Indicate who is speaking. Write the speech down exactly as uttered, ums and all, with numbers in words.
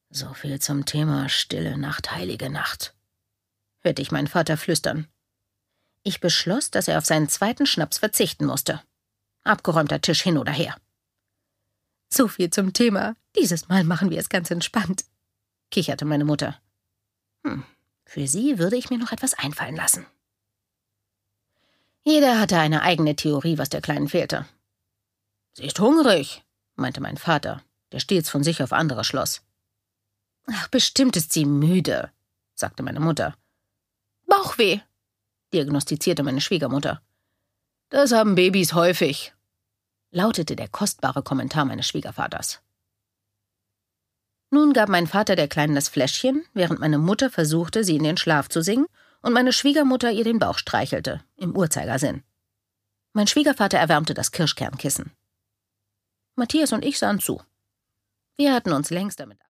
Speaker 1: So viel zum Thema stille Nacht, heilige Nacht, hörte ich meinen Vater flüstern. Ich beschloss, dass er auf seinen zweiten Schnaps verzichten musste. Abgeräumter Tisch hin oder her. So viel zum Thema. Dieses Mal machen wir es ganz entspannt, kicherte meine Mutter. Hm, für sie würde ich mir noch etwas einfallen lassen. Jeder hatte eine eigene Theorie, was der Kleinen fehlte. »Sie ist hungrig«, meinte mein Vater, der stets von sich auf andere schloss. »Ach, bestimmt ist sie müde«, sagte meine Mutter. »Bauchweh«, diagnostizierte meine Schwiegermutter. »Das haben Babys häufig«, lautete der kostbare Kommentar meines Schwiegervaters. Nun gab mein Vater der Kleinen das Fläschchen, während meine Mutter versuchte, sie in den Schlaf zu singen, und meine Schwiegermutter ihr den Bauch streichelte, im Uhrzeigersinn. Mein Schwiegervater erwärmte das Kirschkernkissen. Matthias und ich sahen zu. Wir hatten uns längst damit